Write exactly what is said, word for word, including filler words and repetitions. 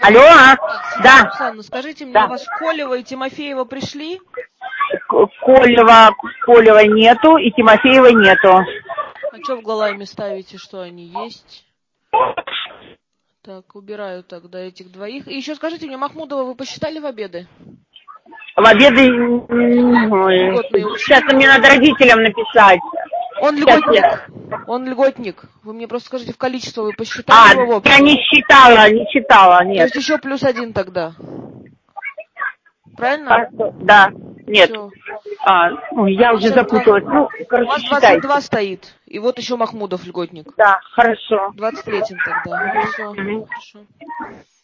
Алло, а? Да. Оксана, скажите мне, Да. у вас Колева и Тимофеева пришли? Колева, Колева нету и Тимофеева нету. А что в Галайме ставите, что они есть? Так, убираю тогда этих двоих. И еще скажите мне, Махмудова вы посчитали в обеды? В обеды... Ой, сейчас мне надо родителям написать. Он Сейчас льготник. я... Он льготник. Вы мне просто скажите, в количество вы посчитали А, его в общем? я не считала, не считала, нет. То есть еще плюс один тогда. Правильно? А, да, нет. Всё. А, ну, я уже запуталась. два... Ну, короче, У вас двадцать считайте. два стоит. И вот еще Махмудов льготник. Да, хорошо. двадцать третьим тогда. Все, Угу. хорошо.